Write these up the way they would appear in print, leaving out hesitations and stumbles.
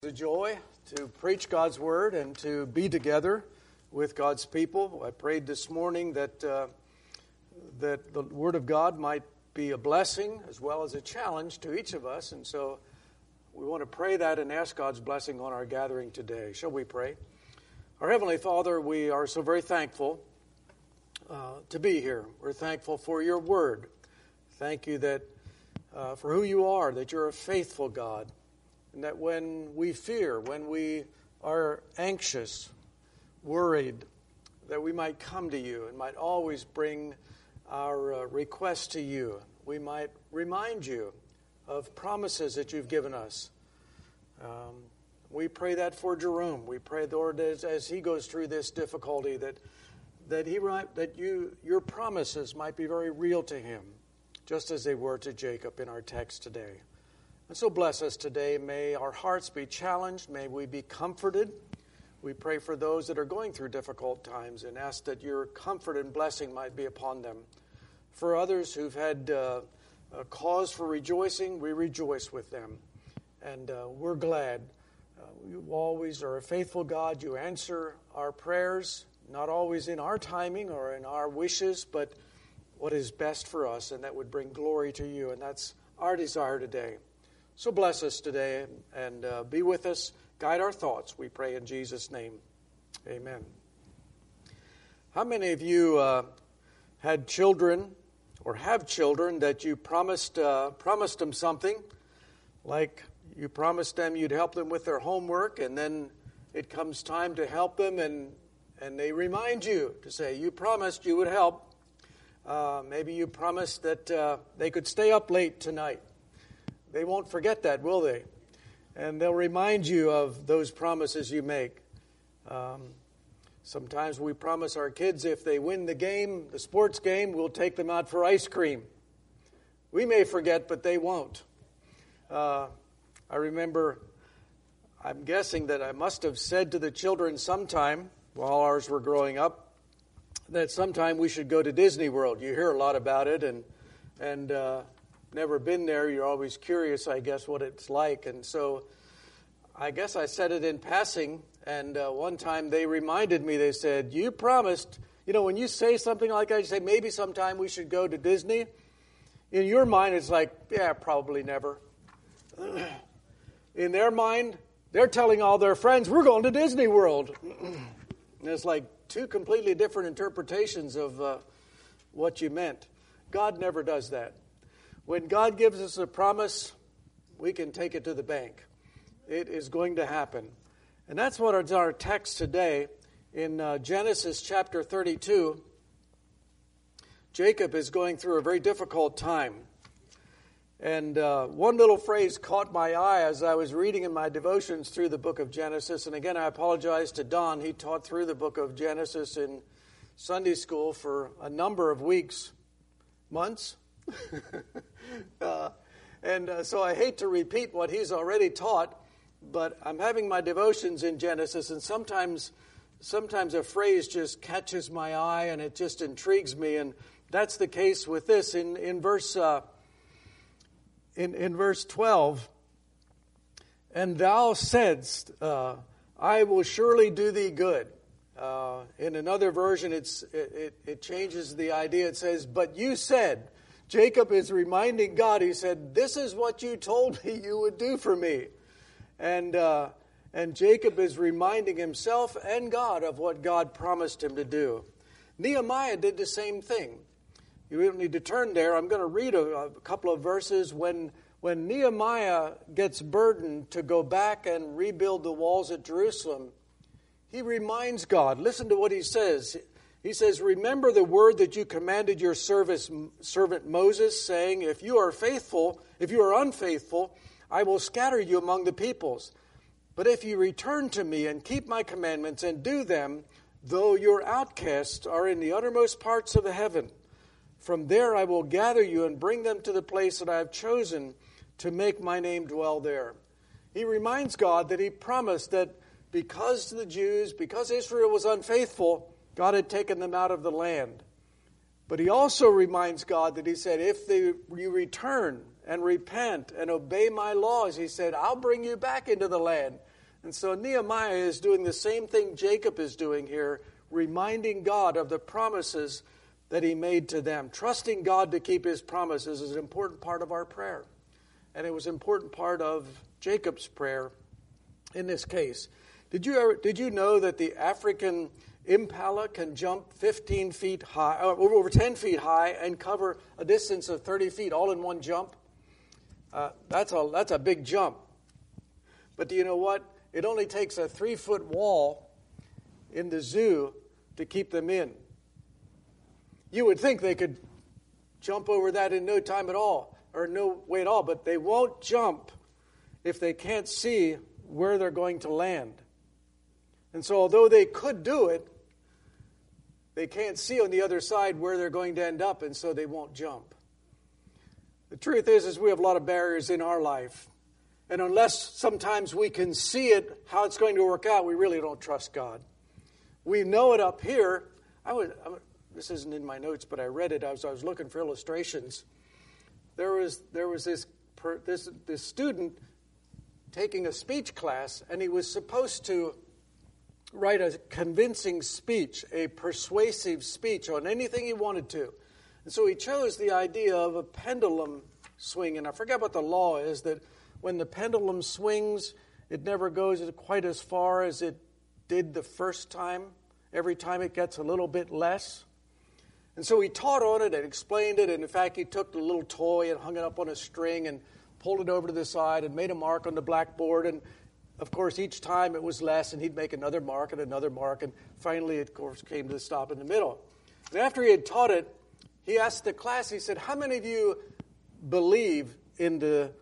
It's a joy to preach God's Word and to be together with God's people. I prayed this morning that the Word of God might be a blessing as well as a challenge to each of us. And so we want to pray that and ask God's blessing on our gathering today. Shall we pray? Our Heavenly Father, we are so very thankful to be here. We're thankful for your Word. Thank you that for who you are, that you're a faithful God. And that when we fear, when we are anxious, worried, that we might come to you and might always bring our requests to you. We might remind you of promises that you've given us. We pray that for Jerome. We pray, Lord, as he goes through this difficulty, that your promises might be very real to him, just as they were to Jacob in our text today. And so bless us today. May our hearts be challenged. May we be comforted. We pray for those that are going through difficult times and ask that your comfort and blessing might be upon them. For others who've had a cause for rejoicing, we rejoice with them. And we're glad. You always are a faithful God. You answer our prayers, not always in our timing or in our wishes, but what is best for us, and that would bring glory to you. And that's our desire today. So bless us today and be with us. Guide our thoughts, we pray in Jesus' name. Amen. How many of you had children or have children that you promised them something? Like you promised them you'd help them with their homework, and then it comes time to help them, and they remind you to say, you promised you would help. Maybe you promised that they could stay up late tonight. They won't forget that, will they? And they'll remind you of those promises you make. Sometimes we promise our kids if they win the game, the sports game, we'll take them out for ice cream. We may forget, but they won't. I remember, I'm guessing that I must have said to the children sometime, while ours were growing up, that sometime we should go to Disney World. You hear a lot about it, and never been there. You're always curious, I guess, what it's like. And so I guess I said it in passing. And one time they reminded me, they said, you promised, when you say something like that, you say, maybe sometime we should go to Disney. In your mind, it's like, yeah, probably never. In their mind, they're telling all their friends, we're going to Disney World. And it's like two completely different interpretations of what you meant. God never does that. When God gives us a promise, we can take it to the bank. It is going to happen. And that's what our text today in Genesis chapter 32. Jacob is going through a very difficult time. And one little phrase caught my eye as I was reading in my devotions through the book of Genesis. And again, I apologize to Don. He taught through the book of Genesis in Sunday school for a number of weeks, months. So I hate to repeat what he's already taught, but I'm having my devotions in Genesis, and sometimes a phrase just catches my eye and it just intrigues me, and that's the case with this in verse 12. And thou saidst, I will surely do thee good. In another version, it changes the idea. It says, but you said. Jacob is reminding God, he said, this is what you told me you would do for me. And Jacob is reminding himself and God of what God promised him to do. Nehemiah did the same thing. You don't need to turn there. I'm going to read a couple of verses. When Nehemiah gets burdened to go back and rebuild the walls at Jerusalem, he reminds God. Listen to what he says. He says, remember the word that you commanded your servant Moses, saying, if you are unfaithful, I will scatter you among the peoples. But if you return to me and keep my commandments and do them, though your outcasts are in the uttermost parts of the heaven, from there I will gather you and bring them to the place that I have chosen to make my name dwell there. He reminds God that he promised that because Israel was unfaithful, God had taken them out of the land. But he also reminds God that he said, if you return and repent and obey my laws, he said, I'll bring you back into the land. And so Nehemiah is doing the same thing Jacob is doing here, reminding God of the promises that he made to them. Trusting God to keep his promises is an important part of our prayer. And it was an important part of Jacob's prayer in this case. Did you know that the African impala can jump 15 feet high, over 10 feet high, and cover a distance of 30 feet all in one jump? That's a big jump. But do you know what? It only takes a 3-foot wall in the zoo to keep them in. You would think they could jump over that in no time at all, or no way at all, but they won't jump if they can't see where they're going to land. And so although they could do it, they can't see on the other side where they're going to end up, and so they won't jump. The truth is we have a lot of barriers in our life. And unless sometimes we can see it, how it's going to work out, we really don't trust God. We know it up here. This isn't in my notes, but I read it as I was looking for illustrations. There was this student taking a speech class, and he was supposed to write a convincing speech, a persuasive speech on anything he wanted to. And so he chose the idea of a pendulum swing. And I forget what the law is, that when the pendulum swings, it never goes quite as far as it did the first time. Every time it gets a little bit less. And so he taught on it and explained it. And in fact, he took the little toy and hung it up on a string and pulled it over to the side and made a mark on the blackboard. And of course, each time it was less, and he'd make another mark and another mark. And finally, it, of course, came to the stop in the middle. And after he had taught it, he asked the class, he said, how many of you believe in the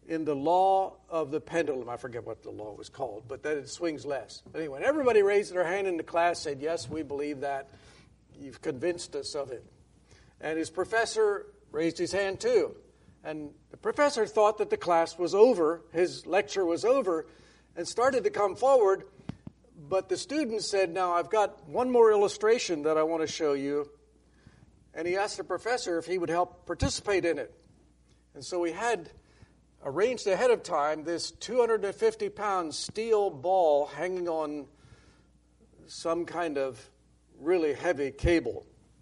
law of the pendulum? I forget what the law was called, but that it swings less. Anyway, everybody raised their hand in the class, said, yes, we believe that. You've convinced us of it. And his professor raised his hand too. And the professor thought that the class was over, his lecture was over, and started to come forward. But the student said, now I've got one more illustration that I want to show you. And he asked the professor if he would help participate in it. And so we had arranged ahead of time this 250-pound steel ball hanging on some kind of really heavy cable.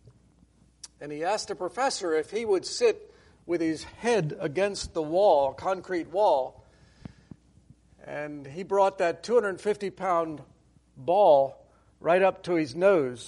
And he asked the professor if he would sit with his head against the wall, concrete wall. And he brought that 250-pound ball right up to his nose.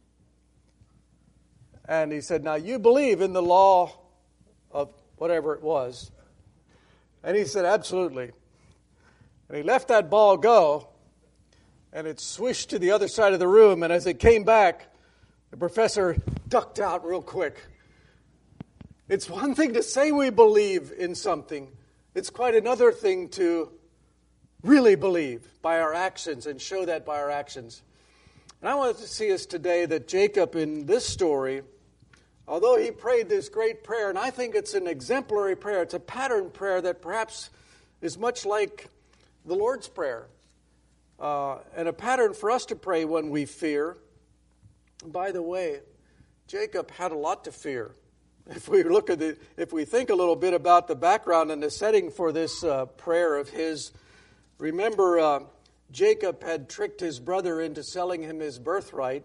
And he said, now you believe in the law of whatever it was. And he said, absolutely. And he let that ball go, and it swished to the other side of the room. And as it came back, the professor ducked out real quick. It's one thing to say we believe in something. It's quite another thing to really believe by our actions and show that by our actions. And I want to see us today that Jacob in this story, although he prayed this great prayer, and I think it's an exemplary prayer, it's a pattern prayer that perhaps is much like the Lord's Prayer, and a pattern for us to pray when we fear. And by the way, Jacob had a lot to fear. If we think a little bit about the background and the setting for this prayer of his, remember Jacob had tricked his brother into selling him his birthright.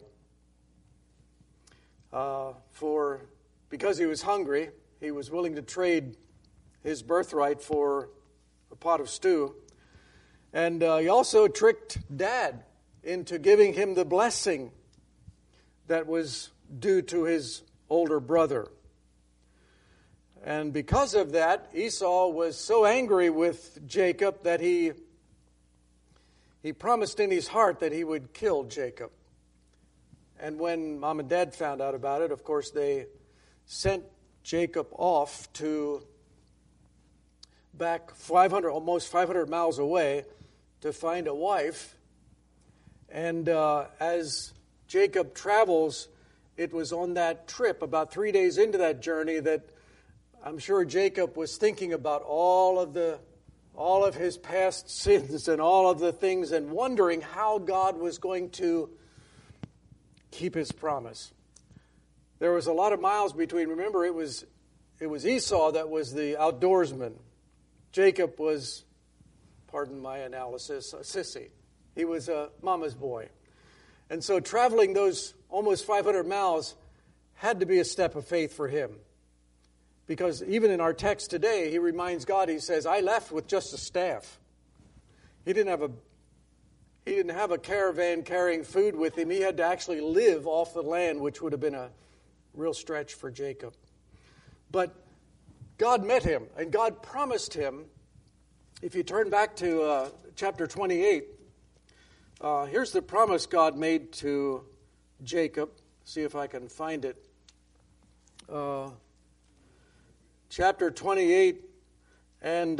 Because he was hungry, he was willing to trade his birthright for a pot of stew. And he also tricked Dad into giving him the blessing that was due to his older brother. And because of that, Esau was so angry with Jacob that he promised in his heart that he would kill Jacob. And when Mom and Dad found out about it, of course, they sent Jacob off to back almost 500 miles away to find a wife. And as Jacob travels, it was on that trip, about 3 days into that journey, that I'm sure Jacob was thinking about all of his past sins and all of the things, and wondering how God was going to keep his promise. There was a lot of miles between. Remember, it was Esau that was the outdoorsman. Jacob was pardon my analysis, a sissy. He was a mama's boy. And so traveling those almost 500 miles had to be a step of faith for him. Because even in our text today, he reminds God, he says, I left with just a staff. He didn't have a caravan carrying food with him. He had to actually live off the land, which would have been a real stretch for Jacob. But God met him, and God promised him. If you turn back to chapter 28, here's the promise God made to Jacob. See if I can find it. Chapter 28 and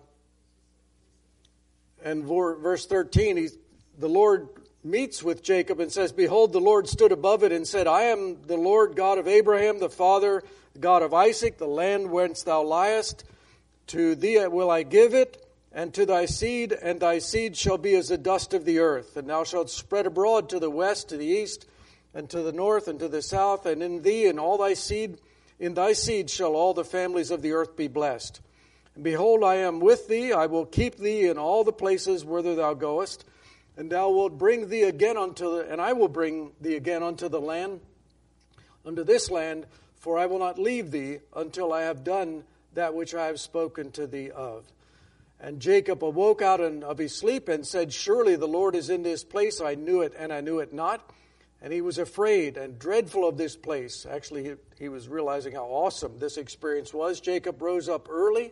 verse 13, the Lord meets with Jacob and says, Behold, the Lord stood above it and said, I am the Lord God of Abraham, the father, God of Isaac, the land whence thou liest. To thee will I give it, and to thy seed, and thy seed shall be as the dust of the earth. And thou shalt spread abroad to the west, to the east, and to the north, and to the south, and in thee and all thy seed, in thy seed shall all the families of the earth be blessed. And behold, I am with thee, I will keep thee in all the places whither thou goest, and thou wilt bring thee again and I will bring thee again unto the land, unto this land, for I will not leave thee until I have done that which I have spoken to thee of. And Jacob awoke out of his sleep and said, Surely the Lord is in this place. I knew it, and I knew it not. And he was afraid and dreadful of this place. Actually, he was realizing how awesome this experience was. Jacob rose up early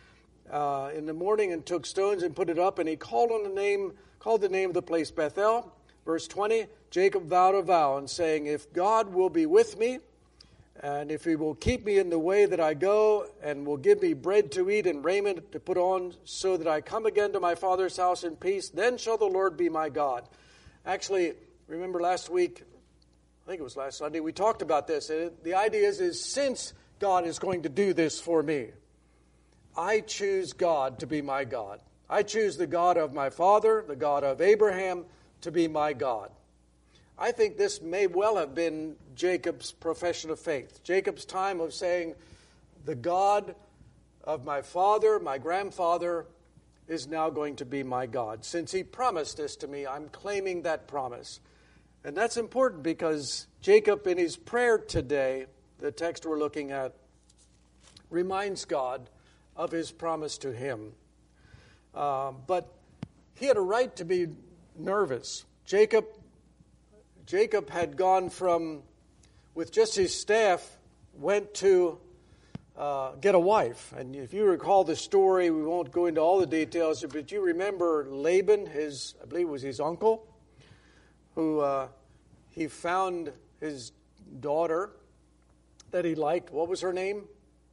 in the morning and took stones and put it up, and he called the name of the place Bethel. Verse 20, Jacob vowed a vow, and saying, If God will be with me, and if he will keep me in the way that I go, and will give me bread to eat and raiment to put on, so that I come again to my father's house in peace, then shall the Lord be my God. Actually, remember last week, I think it was last Sunday, we talked about this. The idea is since God is going to do this for me, I choose God to be my God. I choose the God of my father, the God of Abraham, to be my God. I think this may well have been Jacob's profession of faith. Jacob's time of saying, the God of my father, my grandfather, is now going to be my God. Since he promised this to me, I'm claiming that promise. And that's important because Jacob, in his prayer today, the text we're looking at, reminds God of his promise to him. But he had a right to be nervous. Jacob had gone from, with just his staff, went to get a wife. And if you recall the story, we won't go into all the details, but you remember Laban, I believe it was his uncle, who he found his daughter that he liked. What was her name?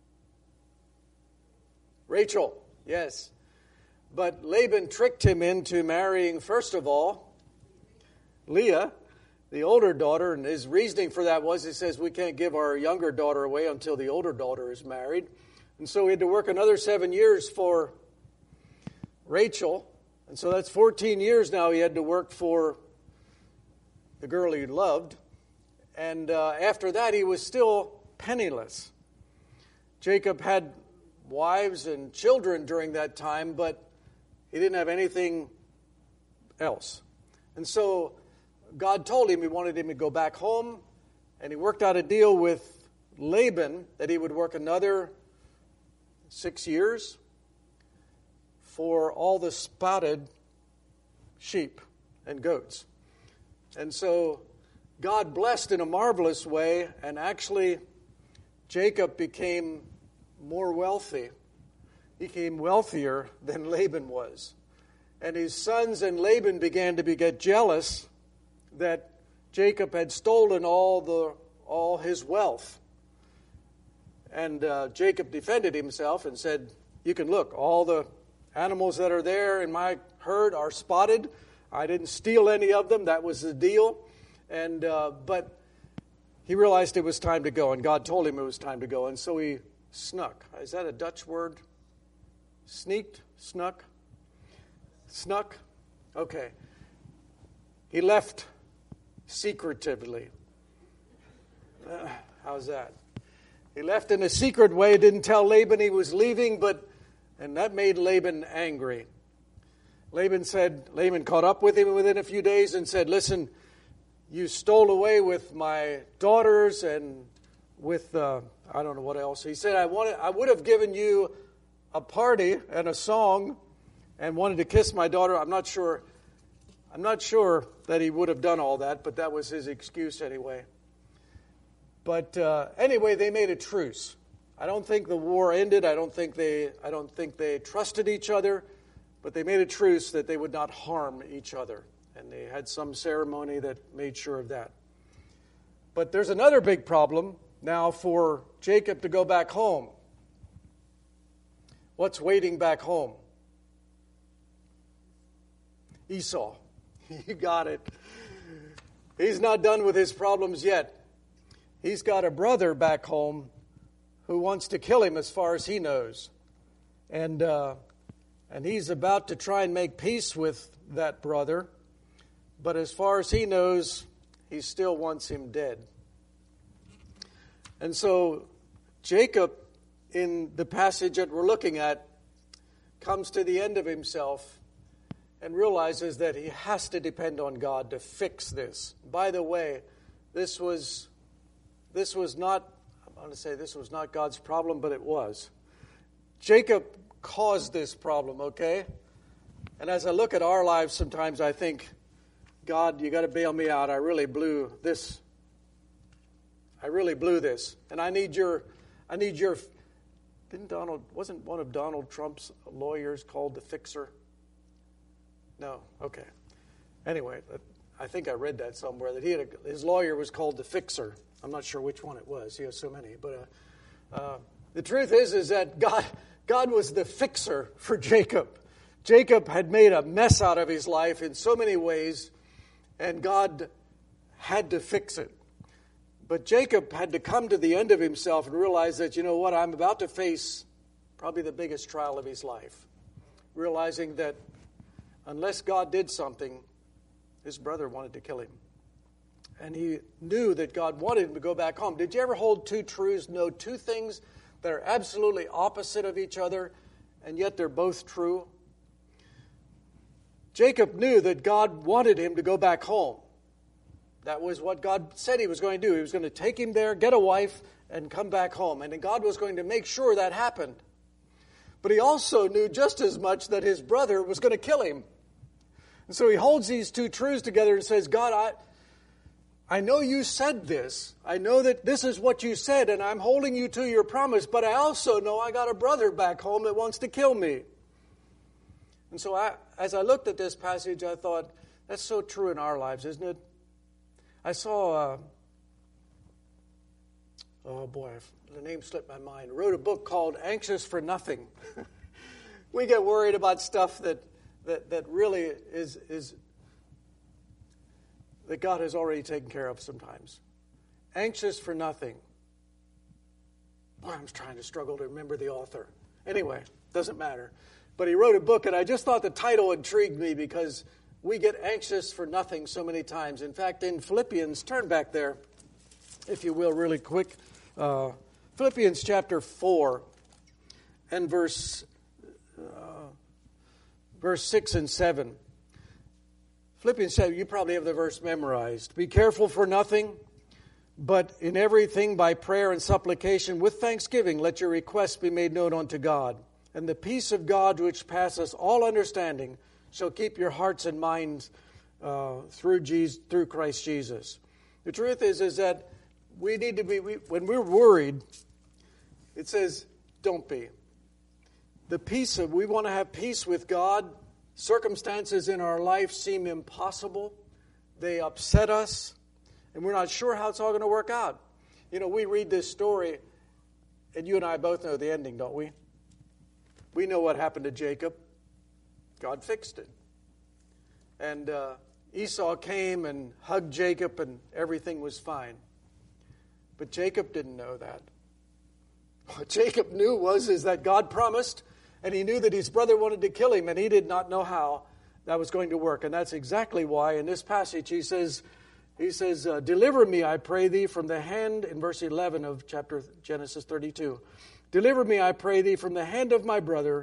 Rachel, yes. But Laban tricked him into marrying, first of all, Leah, the older daughter, and his reasoning for that was, he says, we can't give our younger daughter away until the older daughter is married. And so he had to work another 7 years for Rachel. And so that's 14 years now he had to work for the girl he loved. And after that, he was still penniless. Jacob had wives and children during that time, but he didn't have anything else. And so God told him he wanted him to go back home, and he worked out a deal with Laban that he would work another 6 years for all the spotted sheep and goats. And so God blessed in a marvelous way, and actually Jacob became more wealthy. He became wealthier than Laban was. And his sons and Laban began to get jealous that Jacob had stolen all his wealth. And Jacob defended himself and said, you can look, all the animals that are there in my herd are spotted. I didn't steal any of them. That was the deal. And but he realized it was time to go, and God told him it was time to go. And so he snuck. Is that a Dutch word? Sneaked? Snuck? Snuck? Okay. He left secretively. How's that? He left in a secret way, didn't tell Laban he was leaving, and that made Laban angry. Laban caught up with him within a few days and said, listen, you stole away with my daughters and with, I don't know what else. He said, I would have given you a party and a song and wanted to kiss my daughter. I'm not sure that he would have done all that, but that was his excuse anyway. But anyway, they made a truce. I don't think the war ended. I don't think they trusted each other, but they made a truce that they would not harm each other. And they had some ceremony that made sure of that. But there's another big problem now for Jacob to go back home. What's waiting back home? Esau. You got it. He's not done with his problems yet. He's got a brother back home who wants to kill him as far as he knows. And he's about to try and make peace with that brother. But as far as he knows, he still wants him dead. And so Jacob, in the passage that we're looking at, comes to the end of himself and realizes that he has to depend on God to fix this. By the way, this was not, I'm going to say this was not God's problem, but it was. Jacob caused this problem, okay? And as I look at our lives sometimes, I think, God, you got to bail me out. I really blew this. And I need your, wasn't one of Donald Trump's lawyers called the fixer? No, okay. Anyway, I think I read that somewhere, that his lawyer was called the fixer. I'm not sure which one it was. He has so many. But the truth is that God was the fixer for Jacob. Jacob had made a mess out of his life in so many ways, and God had to fix it. But Jacob had to come to the end of himself and realize that, you know what, I'm about to face probably the biggest trial of his life. Realizing that unless God did something, his brother wanted to kill him. And he knew that God wanted him to go back home. Did you ever hold two truths, know two things that are absolutely opposite of each other, and yet they're both true? Jacob knew that God wanted him to go back home. That was what God said he was going to do. He was going to take him there, get a wife, and come back home. And God was going to make sure that happened. But he also knew just as much that his brother was going to kill him. And so he holds these two truths together and says, God, I know you said this. I know that this is what you said, and I'm holding you to your promise. But I also know I got a brother back home that wants to kill me. And so as I looked at this passage, I thought, that's so true in our lives, isn't it? I saw, the name slipped my mind, wrote a book called Anxious for Nothing. We get worried about stuff that really is that God has already taken care of sometimes. Anxious for Nothing. Boy, I'm trying to struggle to remember the author. Anyway, doesn't matter. But he wrote a book, and I just thought the title intrigued me because we get anxious for nothing so many times. In fact, in Philippians, turn back there, if you will, really quick. Philippians chapter 4 and verse 6 and 7. Philippians 7, you probably have the verse memorized. Be careful for nothing, but in everything by prayer and supplication with thanksgiving, let your requests be made known unto God. And the peace of God, which passes all understanding, shall keep your hearts and minds through Christ Jesus. The truth is that we need to be, when we're worried, it says, don't be. We want to have peace with God. Circumstances in our life seem impossible. They upset us, and we're not sure how it's all going to work out. You know, we read this story, and you and I both know the ending, don't we? We know what happened to Jacob. God fixed it. And Esau came and hugged Jacob, and everything was fine. But Jacob didn't know that. What Jacob knew is that God promised, and he knew that his brother wanted to kill him, and he did not know how that was going to work. And that's exactly why in this passage he says, deliver me, I pray thee, from the hand, in verse 11 of chapter Genesis 32. Deliver me, I pray thee, from the hand of my brother,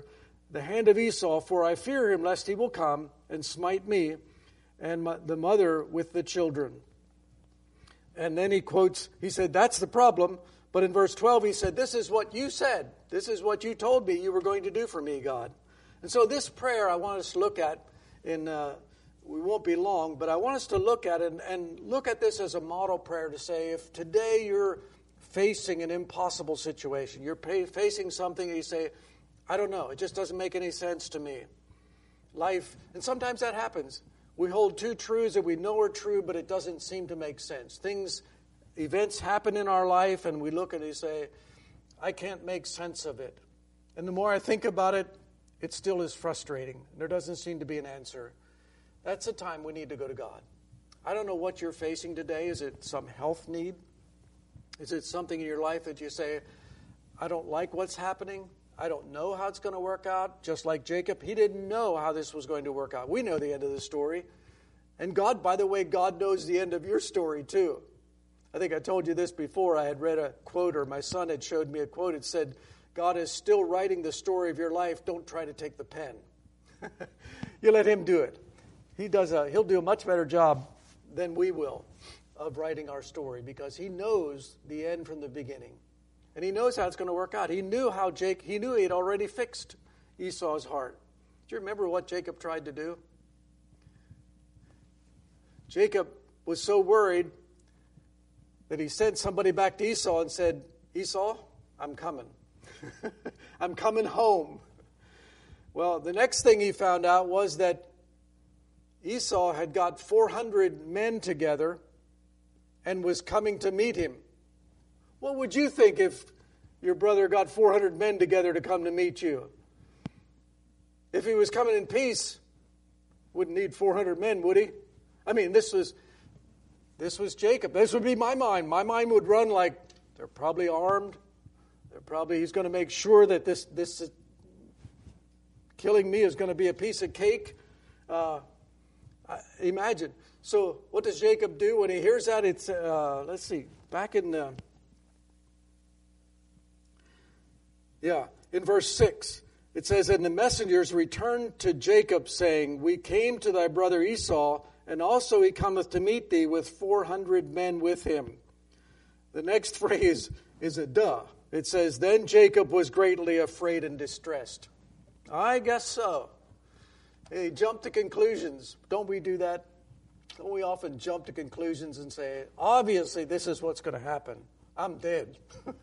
the hand of Esau, for I fear him lest he will come and smite me and the mother with the children. And then he quotes, he said, that's the problem. But in verse 12 he said, this is what you said. This is what you told me you were going to do for me, God. And so this prayer I want us to look at we won't be long, but I want us to look at it and look at this as a model prayer to say, if today you're facing an impossible situation, you're facing something and you say, I don't know, it just doesn't make any sense to me. Life, and sometimes that happens. We hold two truths that we know are true, but it doesn't seem to make sense. Events happen in our life and we look and we say, I can't make sense of it. And the more I think about it, it still is frustrating. There doesn't seem to be an answer. That's the time we need to go to God. I don't know what you're facing today. Is it some health need? Is it something in your life that you say, I don't like what's happening. I don't know how it's going to work out. Just like Jacob, he didn't know how this was going to work out. We know the end of the story. And God, by the way, God knows the end of your story too. I think I told you this before. I had read a quote, or my son had showed me a quote. It said, God is still writing the story of your life. Don't try to take the pen. You let him do it. He'll do a much better job than we will of writing our story, because he knows the end from the beginning. And he knows how it's going to work out. He knew he had already fixed Esau's heart. Do you remember what Jacob tried to do? Jacob was so worried that he sent somebody back to Esau and said, Esau, I'm coming. I'm coming home. Well, the next thing he found out was that Esau had got 400 men together and was coming to meet him. What would you think if your brother got 400 men together to come to meet you? If he was coming in peace, wouldn't need 400 men, would he? I mean, this was Jacob. This would be my mind. My mind would run like, they're probably armed. He's going to make sure that this killing me is going to be a piece of cake. Imagine. So what does Jacob do when he hears that? It's let's see, back in verse 6, it says, and the messengers returned to Jacob, saying, we came to thy brother Esau, and also he cometh to meet thee with 400 men with him. The next phrase is a duh. It says, then Jacob was greatly afraid and distressed. I guess so. He jumped to conclusions. Don't we do that? Don't we often jump to conclusions and say, obviously this is what's going to happen. I'm dead.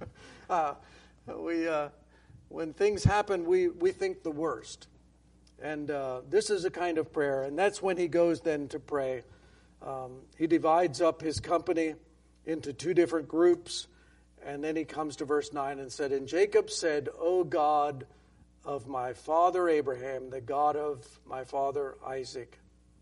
When things happen, we think the worst. And this is a kind of prayer. And that's when he goes then to pray. He divides up his company into two different groups. And then he comes to verse 9 and said, and Jacob said, O God of my father Abraham, the God of my father Isaac.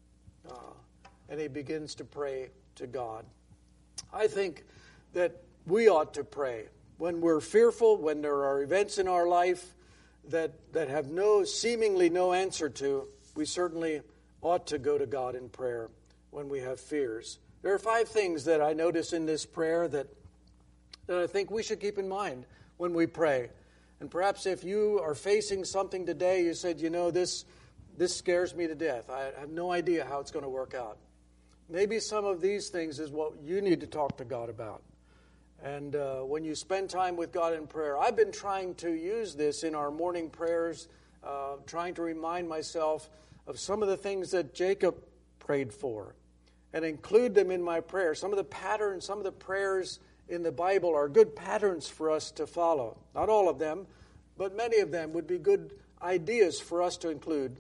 And he begins to pray to God. I think that we ought to pray when we're fearful, when there are events in our life that have seemingly no answer to. We certainly ought to go to God in prayer when we have fears. There are 5 things that I notice in this prayer that I think we should keep in mind when we pray. And perhaps if you are facing something today, you said, this scares me to death. I have no idea how it's going to work out. Maybe some of these things is what you need to talk to God about. And when you spend time with God in prayer, I've been trying to use this in our morning prayers, trying to remind myself of some of the things that Jacob prayed for and include them in my prayer. Some of the patterns, some of the prayers in the Bible are good patterns for us to follow. Not all of them, but many of them would be good ideas for us to include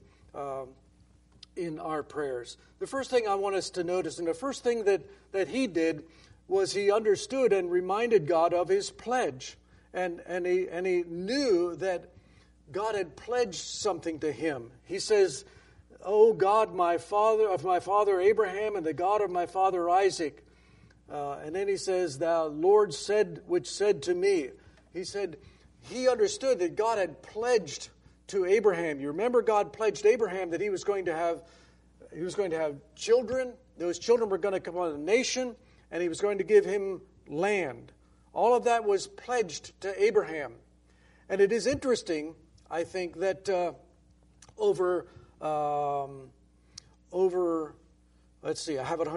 in our prayers. The first thing I want us to notice, and the first thing that he did, was he understood and reminded God of his pledge. And he knew that God had pledged something to him. He says, O God, my father Abraham, and the God of my father Isaac. And then he says, thou Lord which said to me. He said he understood that God had pledged to Abraham. You remember God pledged Abraham that he was going to have children. Those children were going to come on a nation, and he was going to give him land. All of that was pledged to Abraham. And it is interesting, I think, that over, let's see, I have it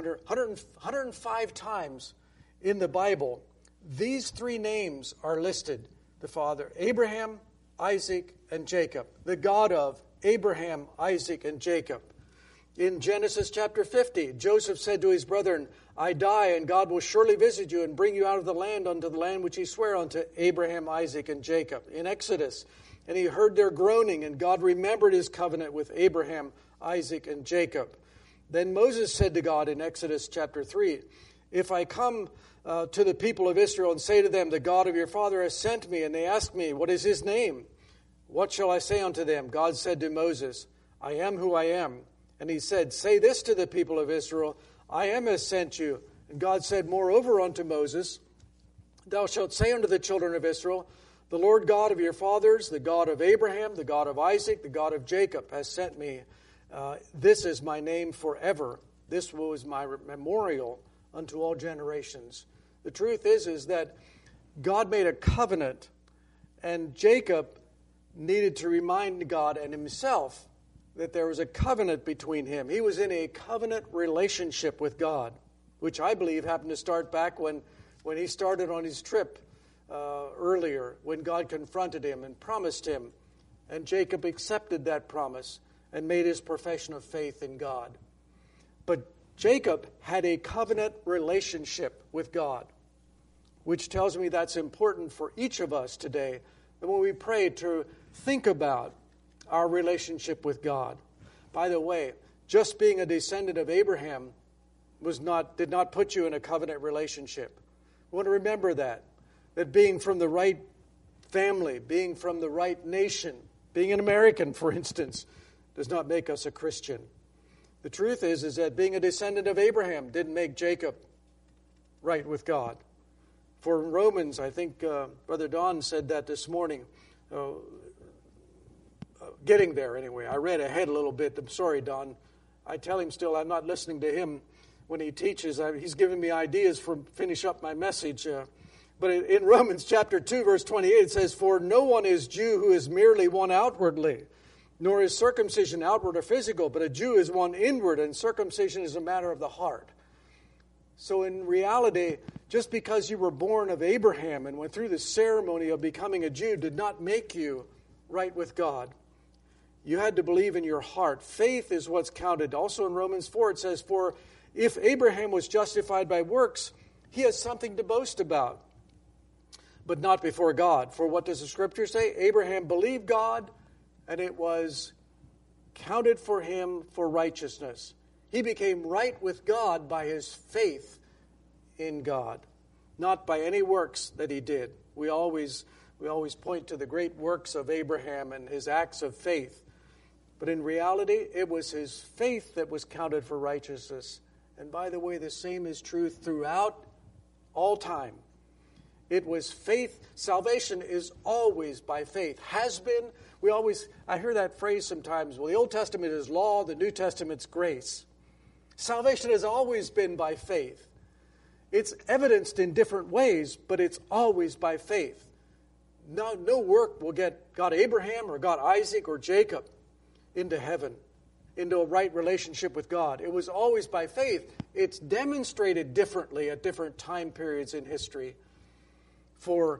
105 times in the Bible. These three names are listed. The Father, Abraham, Isaac, and Jacob. The God of Abraham, Isaac, and Jacob. In Genesis chapter 50, Joseph said to his brethren, I die, and God will surely visit you and bring you out of the land unto the land which he sware unto Abraham, Isaac, and Jacob. In Exodus, and he heard their groaning, and God remembered his covenant with Abraham, Isaac, and Jacob. Then Moses said to God in Exodus chapter 3, if I come to the people of Israel and say to them, the God of your father has sent me, and they ask me, what is his name? What shall I say unto them? God said to Moses, I am who I am. And he said, say this to the people of Israel, I am has sent you. And God said moreover unto Moses, thou shalt say unto the children of Israel, the Lord God of your fathers, the God of Abraham, the God of Isaac, the God of Jacob has sent me. This is my name forever. This was my memorial unto all generations. The truth is that God made a covenant, and Jacob needed to remind God and himself that there was a covenant between him. He was in a covenant relationship with God, which I believe happened to start back when he started on his trip earlier, when God confronted him and promised him. And Jacob accepted that promise and made his profession of faith in God. But Jacob had a covenant relationship with God, which tells me that's important for each of us today. And when we pray, to think about our relationship with God. By the way, just being a descendant of Abraham did not put you in a covenant relationship. We want to remember that being from the right family, being from the right nation, being an American, for instance, does not make us a Christian. The truth is that being a descendant of Abraham didn't make Jacob right with God. For in Romans, I think Brother Don said that this morning, getting there anyway. I read ahead a little bit. I'm sorry, Don. I tell him still I'm not listening to him when he teaches. He's giving me ideas for finish up my message. But in Romans chapter 2, verse 28, it says, for no one is Jew who is merely one outwardly, nor is circumcision outward or physical, but a Jew is one inward, and circumcision is a matter of the heart. So in reality, just because you were born of Abraham and went through the ceremony of becoming a Jew did not make you right with God. You had to believe in your heart. Faith is what's counted. Also in Romans 4 it says, for if Abraham was justified by works, he has something to boast about, but not before God. For what does the Scripture say? Abraham believed God, and it was counted for him for righteousness. He became right with God by his faith in God, not by any works that he did. We always point to the great works of Abraham and his acts of faith. But in reality, it was his faith that was counted for righteousness. And by the way, the same is true throughout all time. It was faith. Salvation is always by faith. Has been. I hear that phrase sometimes. Well, the Old Testament is law, the New Testament's grace. Salvation has always been by faith. It's evidenced in different ways, but it's always by faith. No work will get God Abraham or God Isaac or Jacob into heaven, into a right relationship with God. It was always by faith. It's demonstrated differently at different time periods in history. For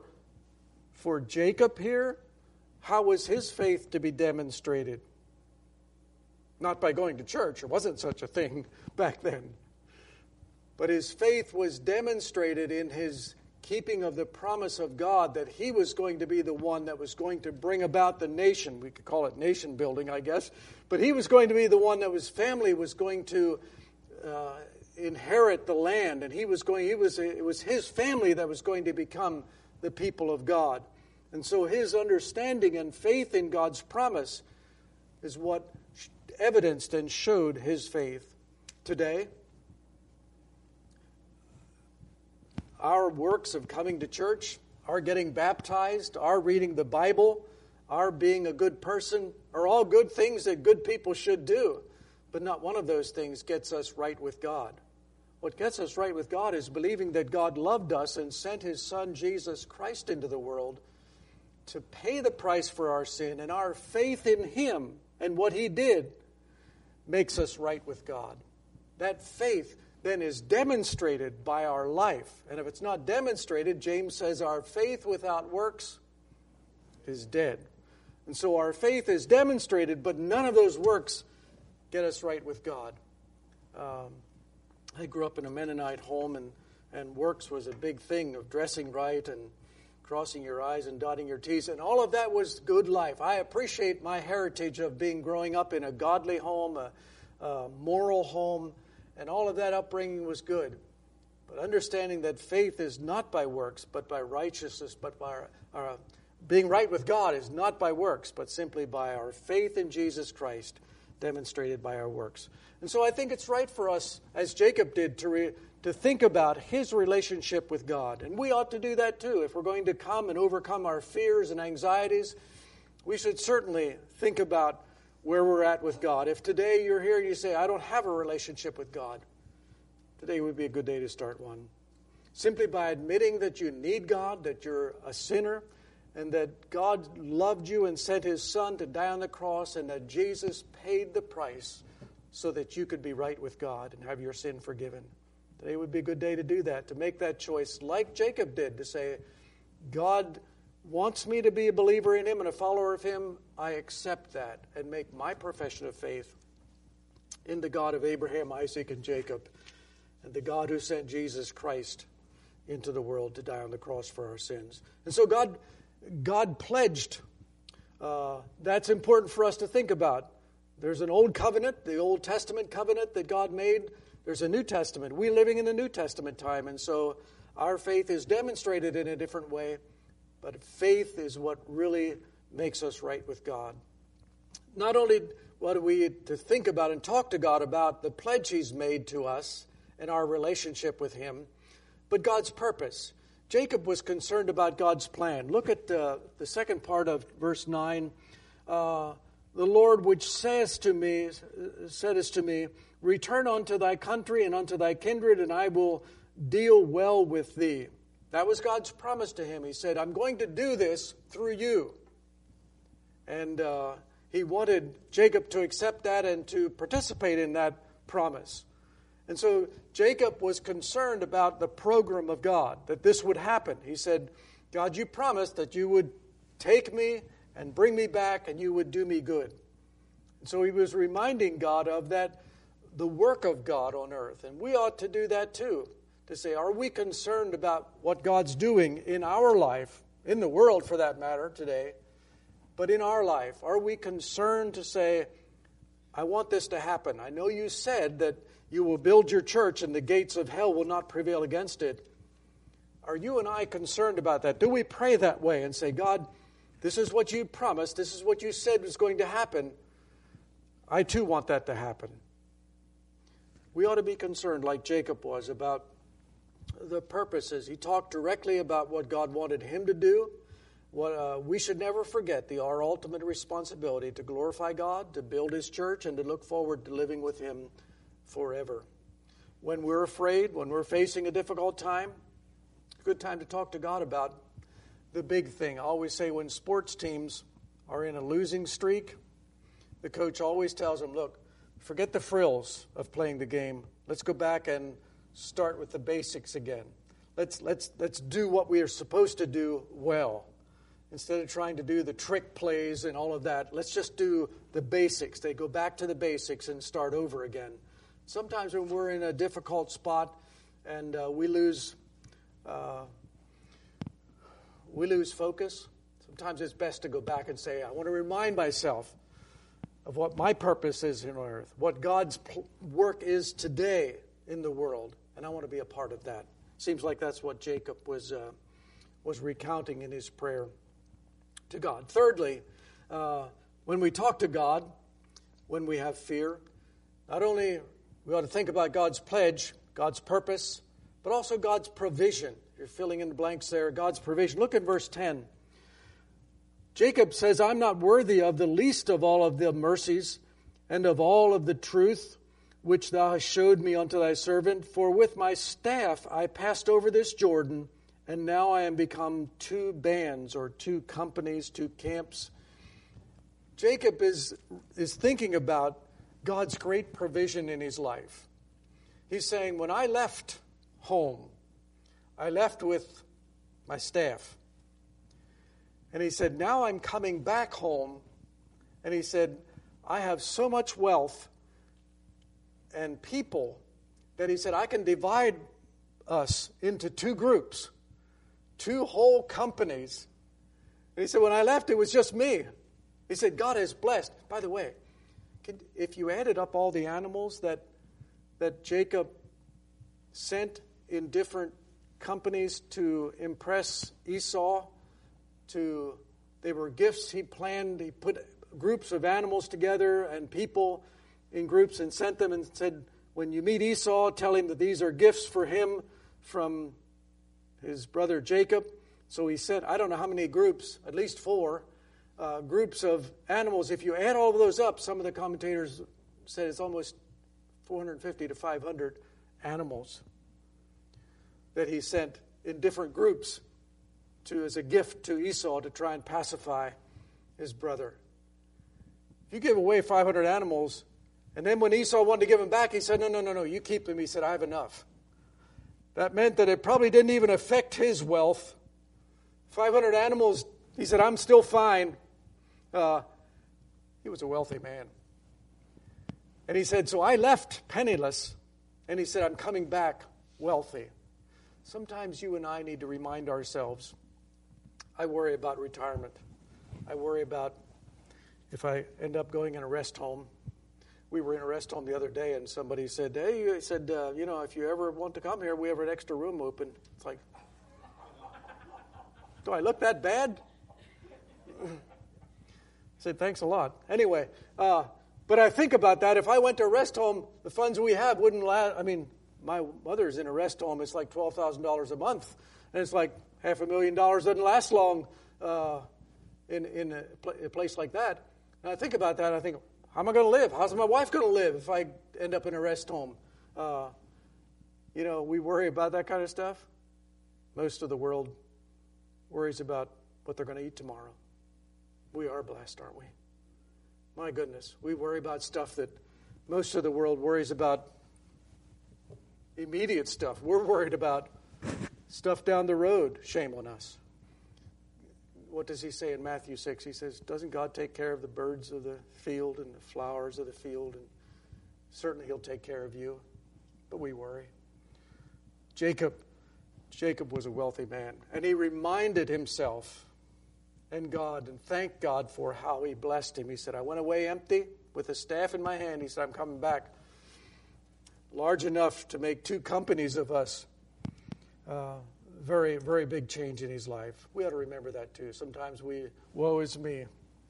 Jacob here, how was his faith to be demonstrated? Not by going to church. There wasn't such a thing back then. But his faith was demonstrated in his keeping of the promise of God that he was going to be the one that was going to bring about the nation. We could call it nation building, I guess. But he was going to be the one that his family was going to inherit the land. And it was his family that was going to become the people of God. And so his understanding and faith in God's promise is what evidenced and showed his faith. Today, our works of coming to church, our getting baptized, our reading the Bible, our being a good person, are all good things that good people should do. But not one of those things gets us right with God. What gets us right with God is believing that God loved us and sent his Son, Jesus Christ, into the world to pay the price for our sin, and our faith in him and what he did makes us right with God. That faith then is demonstrated by our life. And if it's not demonstrated, James says our faith without works is dead. And so our faith is demonstrated, but none of those works get us right with God. I grew up in a Mennonite home, and works was a big thing of dressing right and crossing your I's and dotting your T's, and all of that was good life. I appreciate my heritage of growing up in a godly home, a moral home, and all of that upbringing was good. But understanding that faith is not by works, but by righteousness, but by our being right with God is not by works, but simply by our faith in Jesus Christ, demonstrated by our works. And so I think it's right for us, as Jacob did, to think about his relationship with God. And we ought to do that too. If we're going to come and overcome our fears and anxieties, we should certainly think about where we're at with God. If today you're here and you say, I don't have a relationship with God, today would be a good day to start one. Simply by admitting that you need God, that you're a sinner, and that God loved you and sent his Son to die on the cross, and that Jesus paid the price so that you could be right with God and have your sin forgiven. Today would be a good day to do that, to make that choice like Jacob did, to say, God wants me to be a believer in him and a follower of him. I accept that and make my profession of faith in the God of Abraham, Isaac, and Jacob, and the God who sent Jesus Christ into the world to die on the cross for our sins. And so God pledged. That's important for us to think about. There's an old covenant, the Old Testament covenant that God made. There's a New Testament. We're living in the New Testament time, and so our faith is demonstrated in a different way, but faith is what really makes us right with God. Not only what are we to think about and talk to God about the pledge he's made to us and our relationship with him, but God's purpose. Jacob was concerned about God's plan. Look at the second part of verse 9. The Lord which said to me, return unto thy country and unto thy kindred, and I will deal well with thee. That was God's promise to him. He said, I'm going to do this through you. And he wanted Jacob to accept that and to participate in that promise. And so Jacob was concerned about the program of God, that this would happen. He said, God, you promised that you would take me and bring me back and you would do me good. And so he was reminding God of that, the work of God on earth. And we ought to do that too, to say, are we concerned about what God's doing in our life, in the world for that matter today, but in our life? Are we concerned to say, I want this to happen. I know you said that you will build your church and the gates of hell will not prevail against it. Are you and I concerned about that? Do we pray that way and say, God, this is what you promised. This is what you said was going to happen. I too want that to happen. We ought to be concerned, like Jacob was, about the purposes. He talked directly about what God wanted him to do. We should never forget our ultimate responsibility to glorify God, to build his church, and to look forward to living with him forever. When we're afraid, when we're facing a difficult time, it's a good time to talk to God about the big thing. I always say when sports teams are in a losing streak, the coach always tells them, look, forget the frills of playing the game. Let's go back and start with the basics again. Let's do what we are supposed to do well. Instead of trying to do the trick plays and all of that, let's just do the basics. They go back to the basics and start over again. Sometimes when we're in a difficult spot and we lose focus, sometimes it's best to go back and say, I want to remind myself of what my purpose is in earth, what God's work is today in the world, and I want to be a part of that. Seems like that's what Jacob was recounting in his prayer to God. Thirdly, when we talk to God, when we have fear, not only we ought to think about God's pledge, God's purpose, but also God's provision. You're filling in the blanks there, God's provision. Look at verse 10. Jacob says, I'm not worthy of the least of all of the mercies and of all of the truth which thou hast showed me unto thy servant. For with my staff I passed over this Jordan, and now I am become two bands or two companies, two camps. Jacob is thinking about God's great provision in his life. He's saying, when I left home, I left with my staff. And he said, now I'm coming back home. And he said, I have so much wealth and people that he said, I can divide us into two groups, two whole companies. And he said, when I left, it was just me. He said, God is blessed. By the way, if you added up all the animals that Jacob sent in different companies to impress Esau, they were gifts he planned. He put groups of animals together and people in groups and sent them and said, when you meet Esau, tell him that these are gifts for him from his brother Jacob. So he sent, I don't know how many groups, at least 4 groups of animals. If you add all of those up, some of the commentators said it's almost 450 to 500 animals that he sent in different groups as a gift to Esau to try and pacify his brother. If you give away 500 animals, and then when Esau wanted to give them back, he said, no, you keep them. He said, I have enough. That meant that it probably didn't even affect his wealth. 500 animals, he said, I'm still fine. He was a wealthy man. And he said, so I left penniless, and he said, I'm coming back wealthy. Sometimes you and I need to remind ourselves, I worry about retirement. I worry about if I end up going in a rest home. We were in a rest home the other day, and somebody said, hey, if you ever want to come here, we have an extra room open. It's like, do I look that bad? I said, thanks a lot. Anyway, but I think about that. If I went to a rest home, the funds we have wouldn't last. I mean, my mother's in a rest home. It's like $12,000 a month. And it's like $500,000 doesn't last long in a place like that. And I think about that. I think, how am I going to live? How's my wife going to live if I end up in a rest home? We worry about that kind of stuff. Most of the world worries about what they're going to eat tomorrow. We are blessed, aren't we? My goodness, we worry about stuff that most of the world worries about. Immediate stuff. We're worried about stuff down the road. Shame on us. What does he say in Matthew 6? He says, doesn't God take care of the birds of the field and the flowers of the field? And certainly he'll take care of you. But we worry. Jacob was a wealthy man. And he reminded himself and God and thanked God for how he blessed him. He said, I went away empty with a staff in my hand. He said, I'm coming back. Large enough to make 2 companies of us. Very, very big change in his life. We ought to remember that too. Sometimes woe is me.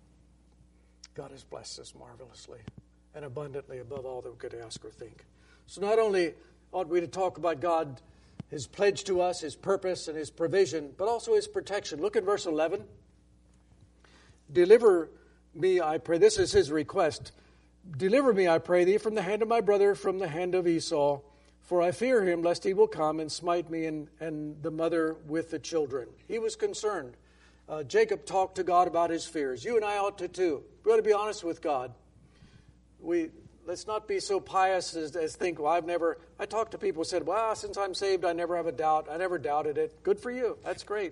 God has blessed us marvelously and abundantly above all that we could ask or think. So not only ought we to talk about God, his pledge to us, his purpose and his provision, but also his protection. Look at verse 11. Deliver me, I pray. This is his request. Deliver me, I pray thee, from the hand of my brother, from the hand of Esau. For I fear him, lest he will come and smite me and the mother with the children. He was concerned. Jacob talked to God about his fears. You and I ought to too. We ought to be honest with God. Let's not be so pious as think, I talk to people who said, since I'm saved, I never have a doubt. I never doubted it. Good for you. That's great.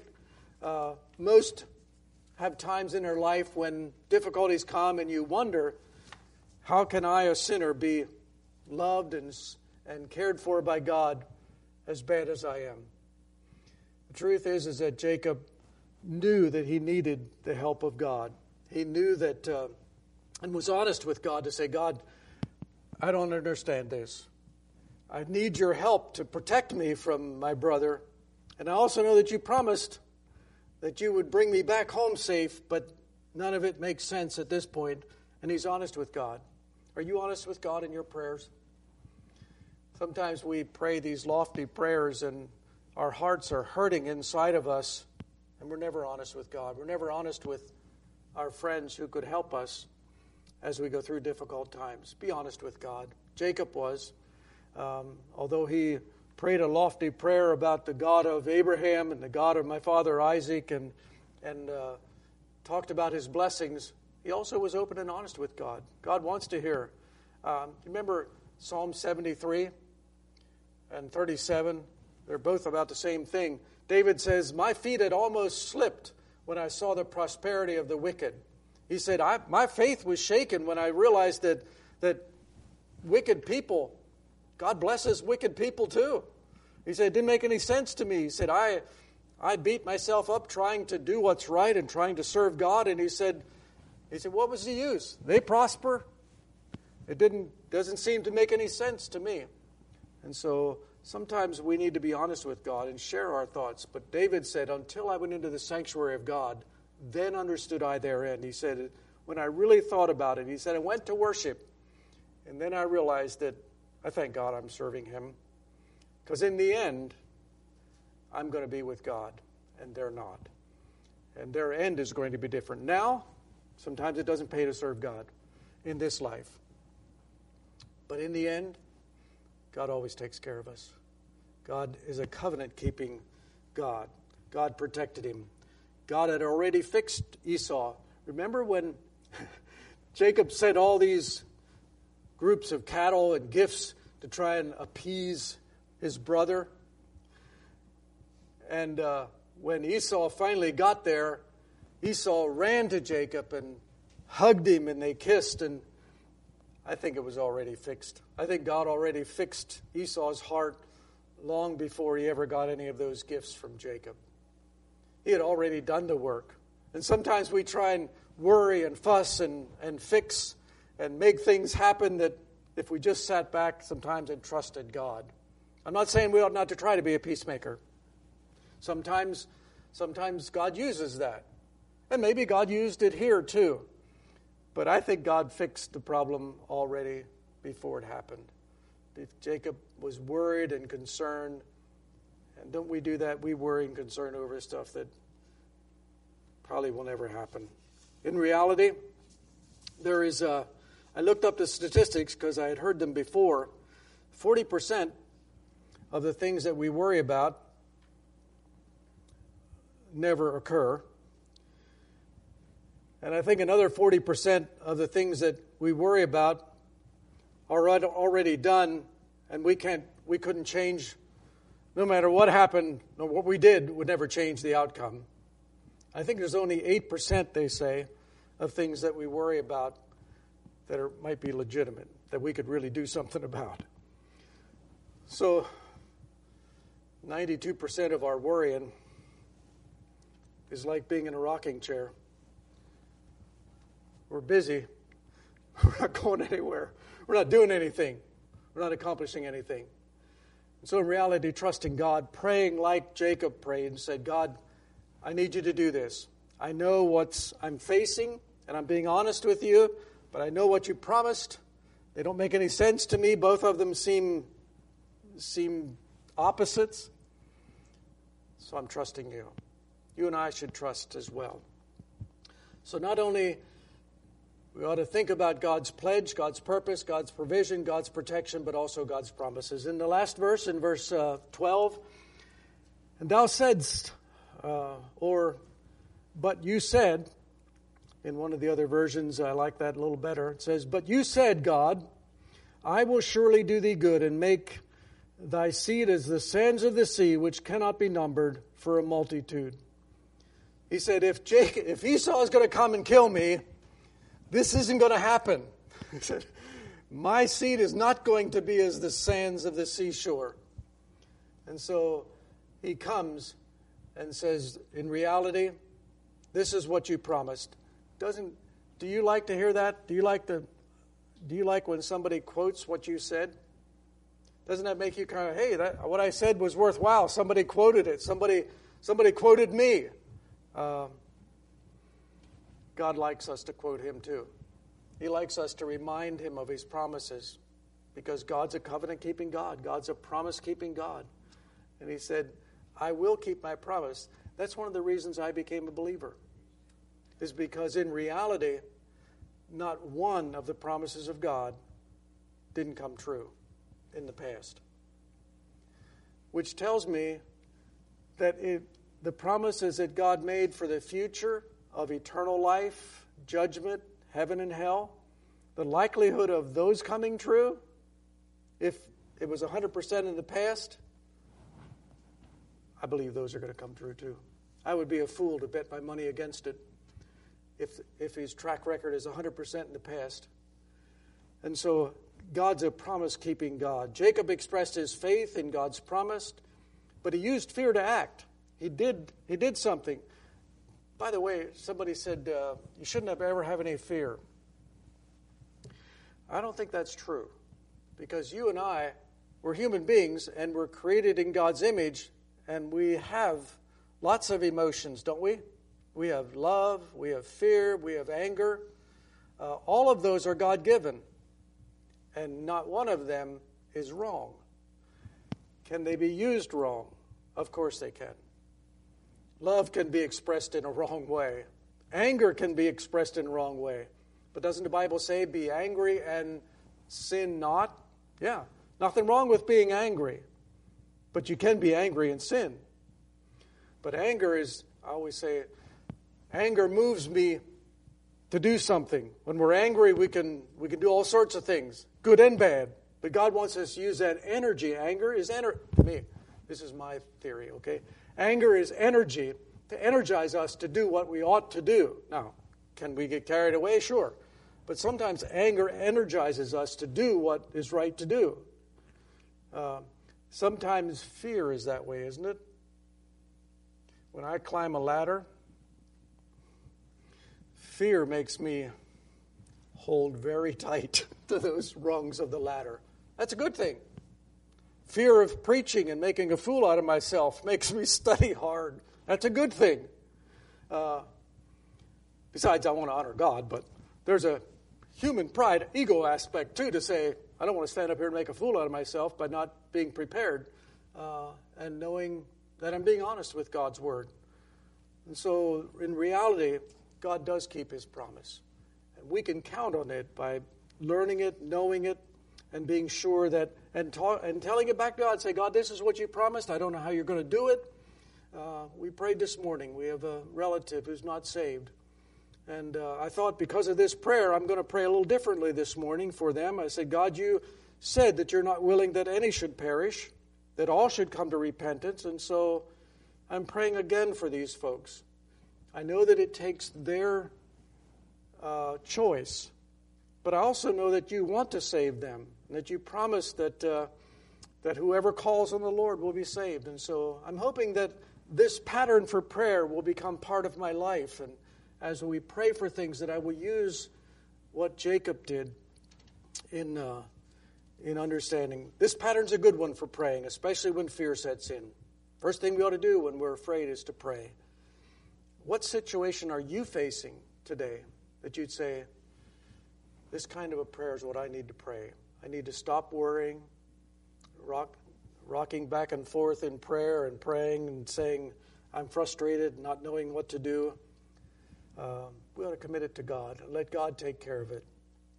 Most have times in their life when difficulties come and you wonder, how can I, a sinner, be loved and cared for by God as bad as I am? The truth is that Jacob knew that he needed the help of God. He knew that and was honest with God to say, God, I don't understand this. I need your help to protect me from my brother. And I also know that you promised that you would bring me back home safe, but none of it makes sense at this point. And he's honest with God. Are you honest with God in your prayers? Sometimes we pray these lofty prayers and our hearts are hurting inside of us, and we're never honest with God. We're never honest with our friends who could help us as we go through difficult times. Be honest with God. Jacob was. Although he prayed a lofty prayer about the God of Abraham and the God of my father Isaac and talked about his blessings, he also was open and honest with God. God wants to hear. Remember Psalm 73 and 37? They're both about the same thing. David says, my feet had almost slipped when I saw the prosperity of the wicked. He said, my faith was shaken when I realized that wicked people, God blesses wicked people too. He said, it didn't make any sense to me. He said, I beat myself up trying to do what's right and trying to serve God. And he said, what was the use? They prosper. It doesn't seem to make any sense to me. And so sometimes we need to be honest with God and share our thoughts. But David said, until I went into the sanctuary of God, then understood I their end. He said, when I really thought about it, he said, I went to worship. And then I realized that I thank God I'm serving him. Because in the end, I'm going to be with God, and they're not. And their end is going to be different. Now, sometimes it doesn't pay to serve God in this life. But in the end, God always takes care of us. God is a covenant-keeping God. God protected him. God had already fixed Esau. Remember when Jacob sent all these groups of cattle and gifts to try and appease his brother? And when Esau finally got there, Esau ran to Jacob and hugged him and they kissed, and I think it was already fixed. I think God already fixed Esau's heart long before he ever got any of those gifts from Jacob. He had already done the work. And sometimes we try and worry and fuss and fix and make things happen that if we just sat back sometimes and trusted God. I'm not saying we ought not to try to be a peacemaker. Sometimes God uses that. And maybe God used it here too. But I think God fixed the problem already before it happened. If Jacob was worried and concerned, and don't we do that? We worry and concern over stuff that probably will never happen. In reality, I looked up the statistics because I had heard them before. 40% of the things that we worry about never occur. And I think another 40% of the things that we worry about are already done, and we couldn't change. No matter what happened, or what we did would never change the outcome. I think there's only 8%, they say, of things that we worry about that might be legitimate, that we could really do something about. So 92% of our worrying is like being in a rocking chair. We're busy. We're not going anywhere. We're not doing anything. We're not accomplishing anything. And so in reality, trusting God, praying like Jacob prayed and said, God, I need you to do this. I know what I'm facing, and I'm being honest with you, but I know what you promised. They don't make any sense to me. Both of them seem opposites. So I'm trusting you. You and I should trust as well. So not only we ought to think about God's pledge, God's purpose, God's provision, God's protection, but also God's promises. In the last verse, in verse 12, and thou saidst, but you said, in one of the other versions, I like that a little better. It says, but you said, God, I will surely do thee good and make thy seed as the sands of the sea, which cannot be numbered for a multitude. He said, if Esau is going to come and kill me, this isn't going to happen. He said, my seed is not going to be as the sands of the seashore. And so he comes and says, in reality, this is what you promised. Do you like to hear that? Do you like when somebody quotes what you said? Doesn't that make you kind of, hey, what I said was worthwhile. Somebody quoted it. Somebody quoted me. God likes us to quote him too. He likes us to remind him of his promises because God's a covenant-keeping God. God's a promise-keeping God. And he said, I will keep my promise. That's one of the reasons I became a believer, is because in reality, not one of the promises of God didn't come true in the past. Which tells me that the promises that God made for the future of eternal life, judgment, heaven and hell, the likelihood of those coming true, if it was 100% in the past, I believe those are going to come true too. I would be a fool to bet my money against it if his track record is 100% in the past. And so God's a promise-keeping God. Jacob expressed his faith in God's promise, but he used fear to act. He did something. By the way, somebody said, you shouldn't have ever have any fear. I don't think that's true, because you and I, we're human beings, and we're created in God's image, and we have lots of emotions, don't we? We have love, we have fear, we have anger. All of those are God-given, and not one of them is wrong. Can they be used wrong? Of course they can. Love can be expressed in a wrong way. Anger can be expressed in a wrong way. But doesn't the Bible say, be angry and sin not? Yeah, nothing wrong with being angry. But you can be angry and sin. But anger is, I always say, anger moves me to do something. When we're angry, we can do all sorts of things, good and bad. But God wants us to use that energy. Anger is energy. This is my theory, okay? Anger is energy to energize us to do what we ought to do. Now, can we get carried away? Sure. But sometimes anger energizes us to do what is right to do. Sometimes fear is that way, isn't it? When I climb a ladder, fear makes me hold very tight to those rungs of the ladder. That's a good thing. Fear of preaching and making a fool out of myself makes me study hard. That's a good thing. Besides, I want to honor God, but there's a human pride, ego aspect too, to say, I don't want to stand up here and make a fool out of myself by not being prepared and knowing that I'm being honest with God's word. And so, in reality, God does keep his promise. And we can count on it by learning it, knowing it, and being sure that, and telling it back to God, say, God, this is what you promised. I don't know how you're going to do it. We prayed this morning. We have a relative who's not saved. And I thought because of this prayer, I'm going to pray a little differently this morning for them. I said, God, you said that you're not willing that any should perish, that all should come to repentance. And so I'm praying again for these folks. I know that it takes their choice, but I also know that you want to save them, and that you promise that that whoever calls on the Lord will be saved. And so I'm hoping that this pattern for prayer will become part of my life, and as we pray for things, that I will use what Jacob did in understanding. This pattern's a good one for praying, especially when fear sets in. First thing we ought to do when we're afraid is to pray. What situation are you facing today that you'd say, this kind of a prayer is what I need to pray? I need to stop worrying, rocking back and forth in prayer and praying and saying, I'm frustrated, not knowing what to do. We ought to commit it to God and let God take care of it.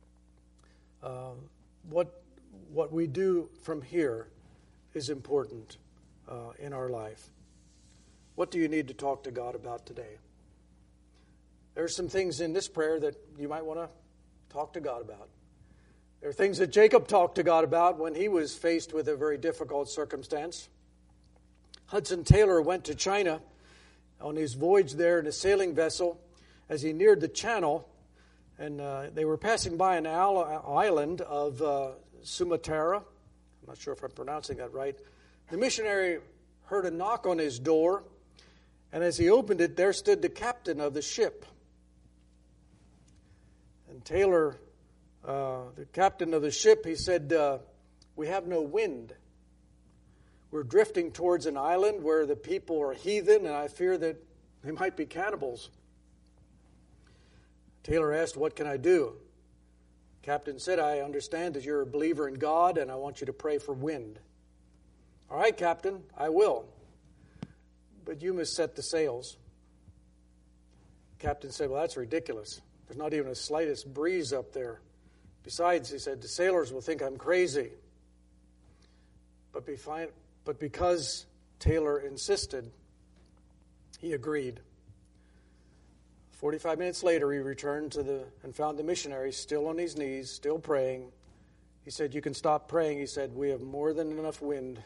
What we do from here is important in our life. What do you need to talk to God about today? There are some things in this prayer that you might want to talk to God about. There are things that Jacob talked to God about when he was faced with a very difficult circumstance. Hudson Taylor went to China on his voyage there in a sailing vessel. As he neared the channel, and they were passing by an island of Sumatra. I'm not sure if I'm pronouncing that right. The missionary heard a knock on his door, and as he opened it, there stood the captain of the ship. And Taylor, the captain of the ship, he said, we have no wind. We're drifting towards an island where the people are heathen, and I fear that they might be cannibals. Taylor asked, what can I do? Captain said, I understand that you're a believer in God, and I want you to pray for wind. All right, Captain, I will. But you must set the sails. Captain said, well, that's ridiculous. There's not even a slightest breeze up there. Besides, he said, the sailors will think I'm crazy. But because Taylor insisted, he agreed. 45 minutes later, he returned and found the missionary still on his knees, still praying. He said, "You can stop praying." He said, "We have more than enough wind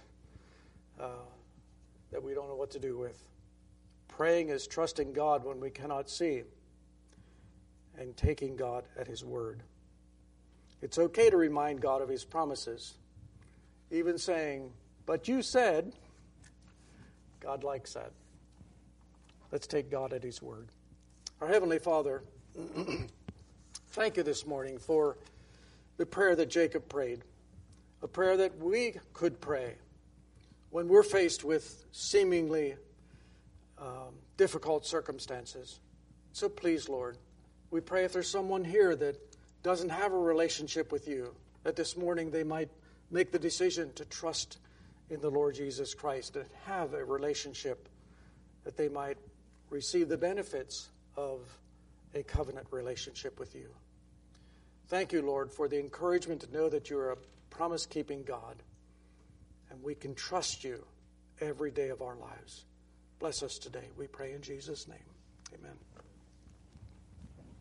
that we don't know what to do with." Praying is trusting God when we cannot see and taking God at His word. It's okay to remind God of His promises, even saying, "But you said," God likes that. Let's take God at His word. Our Heavenly Father, thank you this morning for the prayer that Jacob prayed, a prayer that we could pray when we're faced with seemingly difficult circumstances. So please, Lord, we pray if there's someone here that doesn't have a relationship with you, that this morning they might make the decision to trust in the Lord Jesus Christ and have a relationship, that they might receive the benefits of a covenant relationship with you. Thank you, Lord, for the encouragement to know that you're a promise-keeping God, and we can trust you every day of our lives. Bless us today, we pray in Jesus' name. Amen.